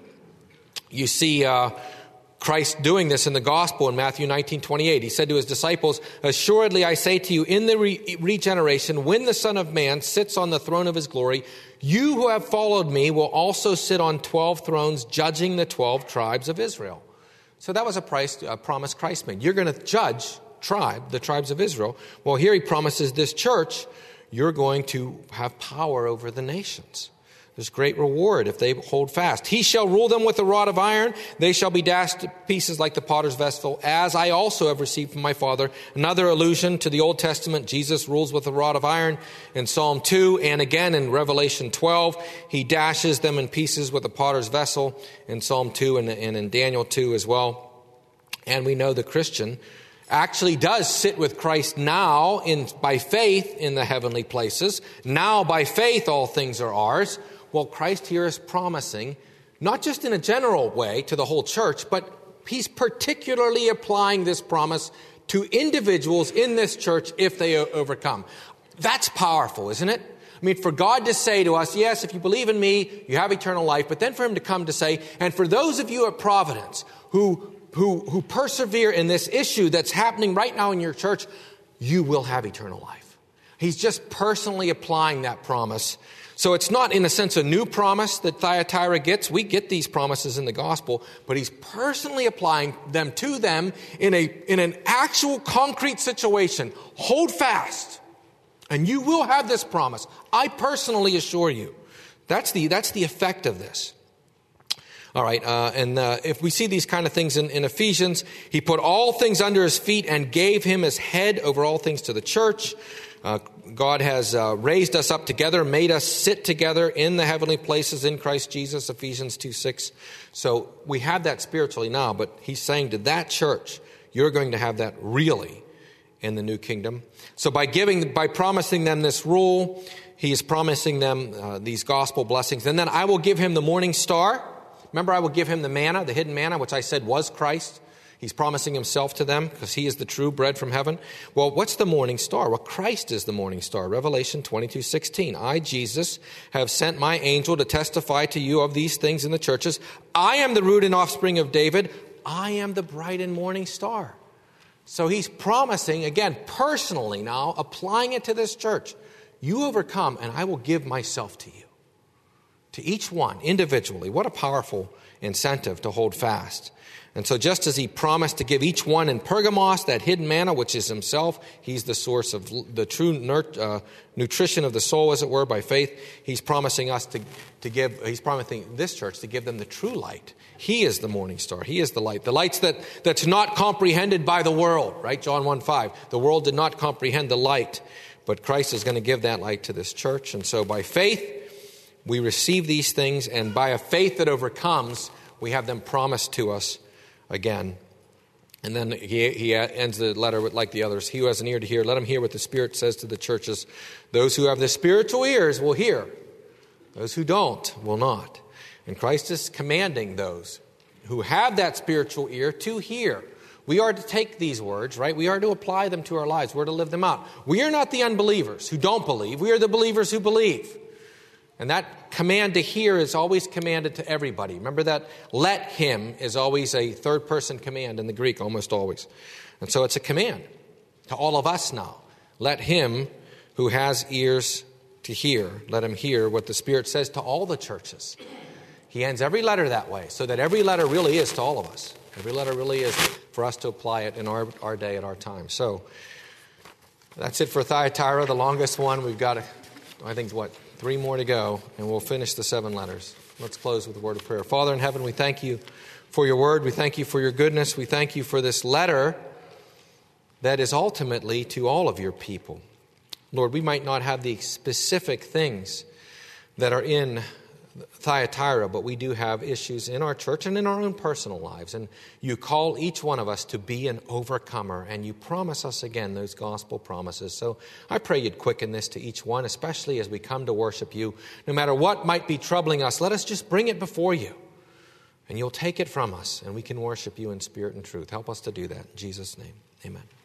You see, uh, Christ doing this in the gospel in Matthew nineteen twenty-eight. He said to his disciples, assuredly I say to you, in the re- regeneration, when the Son of Man sits on the throne of his glory, you who have followed me will also sit on twelve thrones, judging the twelve tribes of Israel. So that was a, price, a promise Christ made. You're going to judge tribe, the tribes of Israel. Well, here he promises this church, you're going to have power over the nations. There's great reward if they hold fast. He shall rule them with a rod of iron. They shall be dashed to pieces like the potter's vessel, as I also have received from my Father. Another allusion to the Old Testament. Jesus rules with a rod of iron in Psalm two. And again in Revelation twelve, he dashes them in pieces with a potter's vessel in Psalm two and, and in Daniel two as well. And we know the Christian actually does sit with Christ now in by faith in the heavenly places. Now by faith all things are ours. Well, Christ here is promising, not just in a general way to the whole church, but he's particularly applying this promise to individuals in this church if they overcome. That's powerful, isn't it? I mean, for God to say to us, yes, if you believe in me, you have eternal life, but then for him to come to say, and for those of you at Providence who, who, who persevere in this issue that's happening right now in your church, you will have eternal life. He's just personally applying that promise. So it's not, in a sense, a new promise that Thyatira gets. We get these promises in the gospel, but he's personally applying them to them in a in an actual concrete situation. Hold fast, and you will have this promise. I personally assure you. That's the that's the effect of this. All right, uh, and uh, if we see these kind of things in, in Ephesians, he put all things under his feet and gave him as head over all things to the church. Uh, God has uh, raised us up together, made us sit together in the heavenly places in Christ Jesus, Ephesians two six. So we have that spiritually now, but he's saying to that church, you're going to have that really in the new kingdom. So by giving, by promising them this rule, he is promising them uh, these gospel blessings. And then I will give him the morning star. Remember, I will give him the manna, the hidden manna, which I said was Christ. He's promising himself to them because he is the true bread from heaven. Well, what's the morning star? Well, Christ is the morning star. Revelation twenty-two sixteen. I, Jesus, have sent my angel to testify to you of these things in the churches. I am the root and offspring of David. I am the bright and morning star. So he's promising, again, personally now, applying it to this church. You overcome and I will give myself to you. To each one, individually. What a powerful incentive to hold fast. And so just as he promised to give each one in Pergamos that hidden manna, which is himself, he's the source of the true nurt, uh, nutrition of the soul, as it were, by faith. He's promising us to, to give, he's promising this church to give them the true light. He is the morning star. He is the light. The light that, that's not comprehended by the world, right? John one five. The world did not comprehend the light, but Christ is going to give that light to this church. And so by faith, we receive these things, and by a faith that overcomes, we have them promised to us again. And then he, he ends the letter with, like the others, he who has an ear to hear, let him hear what the Spirit says to the churches. Those who have the spiritual ears will hear. Those who don't will not. And Christ is commanding those who have that spiritual ear to hear. We are to take these words, right? We are to apply them to our lives. We're to live them out. We are not the unbelievers who don't believe. We are the believers who believe. And that command to hear is always commanded to everybody. Remember that let him is always a third person command in the Greek, almost always. And so it's a command to all of us now. Let him who has ears to hear, let him hear what the Spirit says to all the churches. He ends every letter that way, so that every letter really is to all of us. Every letter really is for us to apply it in our, our day at our time. So that's it for Thyatira, the longest one. We've got, I think, what, three more to go, and we'll finish the seven letters. Let's close with a word of prayer. Father in heaven, we thank you for your word. We thank you for your goodness. We thank you for this letter that is ultimately to all of your people. Lord, we might not have the specific things that are in Thyatira, but we do have issues in our church and in our own personal lives. And you call each one of us to be an overcomer, and you promise us again those gospel promises. So I pray you'd quicken this to each one, especially as we come to worship you. No matter what might be troubling us, let us just bring it before you, and you'll take it from us, and we can worship you in spirit and truth. Help us to do that. In Jesus' name, amen.